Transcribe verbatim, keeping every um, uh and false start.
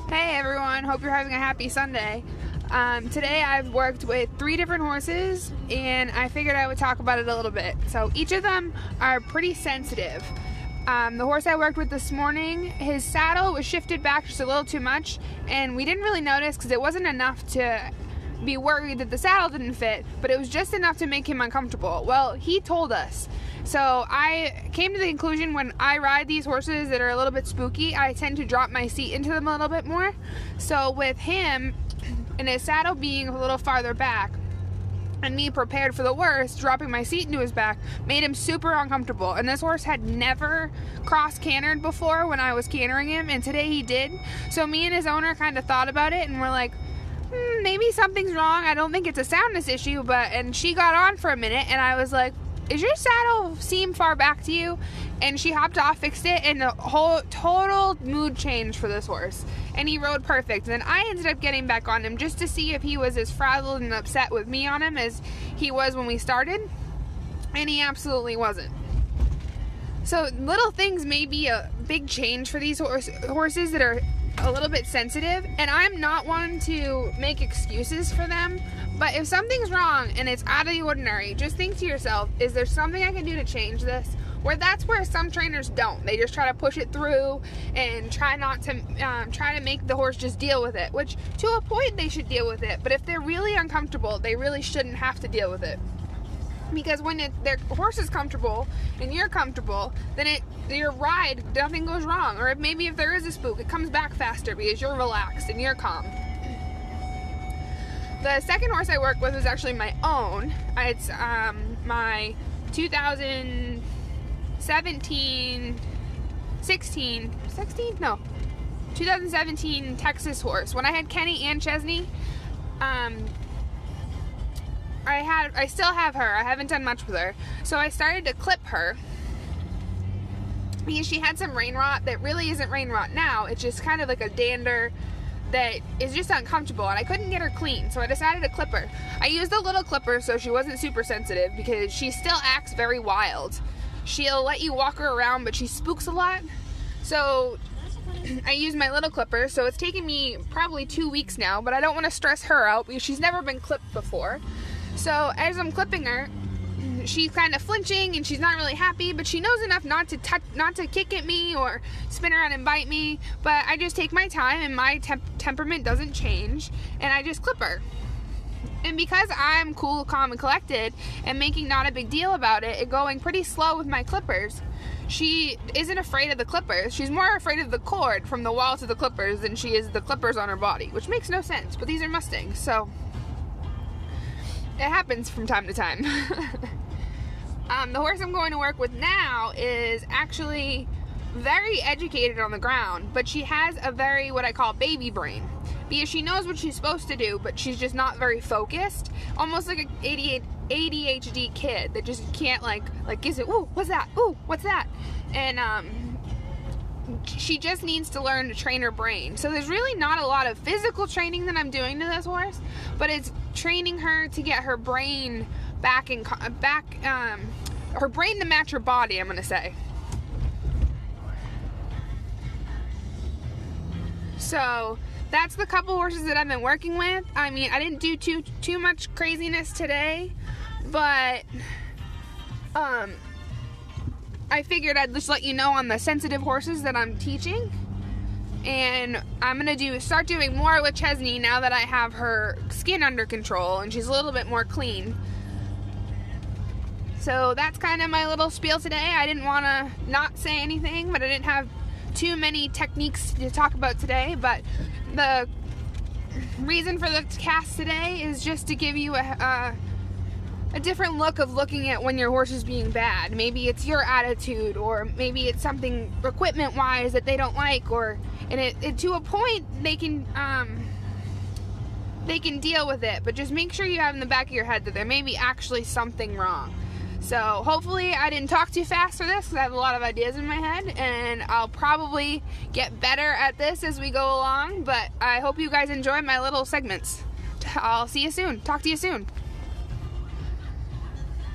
Hey everyone, hope you're having a happy Sunday. Um, today I've worked with three different horses and I figured I would talk about it a little bit. So each of them are pretty sensitive. Um, the horse I worked with this morning, his saddle was shifted back just a little too much and we didn't really notice because it wasn't enough to be worried that the saddle didn't fit, but it was just enough to make him uncomfortable. Well, he told us. So I came to the conclusion when I ride these horses that are a little bit spooky, I tend to drop my seat into them a little bit more. So with him and his saddle being a little farther back and me prepared for the worst, dropping my seat into his back made him super uncomfortable. And this horse had never cross-cantered before when I was cantering him, and today he did. So me and his owner kind of thought about it and we're like, hmm, maybe something's wrong. I don't think it's a soundness issue, but, and she got on for a minute and I was like, is your saddle seem far back to you? And she hopped off, fixed it, and the whole total mood change for this horse. And he rode perfect. And then I ended up getting back on him just to see if he was as frazzled and upset with me on him as he was when we started. And he absolutely wasn't. So little things may be a big change for these horse, horses that are a little bit sensitive, and I'm not one to make excuses for them, but if something's wrong and it's out of the ordinary, just think to yourself, is there something I can do to change this? Where that's where some trainers don't. They just try to push it through and try not to um, try to make the horse just deal with it, which to a point they should deal with it, but if they're really uncomfortable, they really shouldn't have to deal with it. Because when it, their horse is comfortable and you're comfortable, then it your ride, nothing goes wrong. Or if, maybe if there is a spook, it comes back faster because you're relaxed and you're calm. The second horse I worked with was actually my own. It's um, my two thousand seventeen, sixteen, sixteen? No, two thousand seventeen Texas horse. When I had Kenny and Chesney, um, I had, I still have her. I haven't done much with her. So I started to clip her because she had some rain rot that really isn't rain rot now. It's just kind of like a dander that is just uncomfortable, and I couldn't get her clean, so I decided to clip her. I used a little clipper so she wasn't super sensitive because she still acts very wild. She'll let you walk her around, but she spooks a lot. So I used my little clipper, so it's taken me probably two weeks now, but I don't want to stress her out because she's never been clipped before. So as I'm clipping her, she's kind of flinching and she's not really happy, but she knows enough not to touch, not to kick at me or spin around and bite me. But I just take my time and my temp temperament doesn't change, and I just clip her. And because I'm cool, calm, and collected and making not a big deal about it and going pretty slow with my clippers, she isn't afraid of the clippers. She's more afraid of the cord from the wall to the clippers than she is the clippers on her body, which makes no sense, but these are Mustangs, so it happens from time to time. um, the horse I'm going to work with now is actually very educated on the ground, but she has a very, what I call, baby brain. Because she knows what she's supposed to do, but she's just not very focused. Almost like an A D H D kid that just can't like, like gives it, ooh, what's that? Ooh, what's that? And um, she just needs to learn to train her brain. So there's really not a lot of physical training that I'm doing to this horse, but it's training her to get her brain back in, back, um, her brain to match her body, I'm gonna say. So that's the couple horses that I've been working with. I mean, I didn't do too too much craziness today, but um, I figured I'd just let you know on the sensitive horses that I'm teaching. And I'm gonna do start doing more with Chesney now that I have her skin under control and she's a little bit more clean. So that's kind of my little spiel today. I didn't want to not say anything, but I didn't have too many techniques to talk about today. But the reason for the cast today is just to give you a, a, a different look of looking at when your horse is being bad. Maybe it's your attitude, or maybe it's something equipment-wise that they don't like, or and it, it to a point they can um, they can deal with it. But just make sure you have in the back of your head that there may be actually something wrong. So hopefully I didn't talk too fast for this because I have a lot of ideas in my head, and I'll probably get better at this as we go along, but I hope you guys enjoy my little segments. I'll see you soon. Talk to you soon.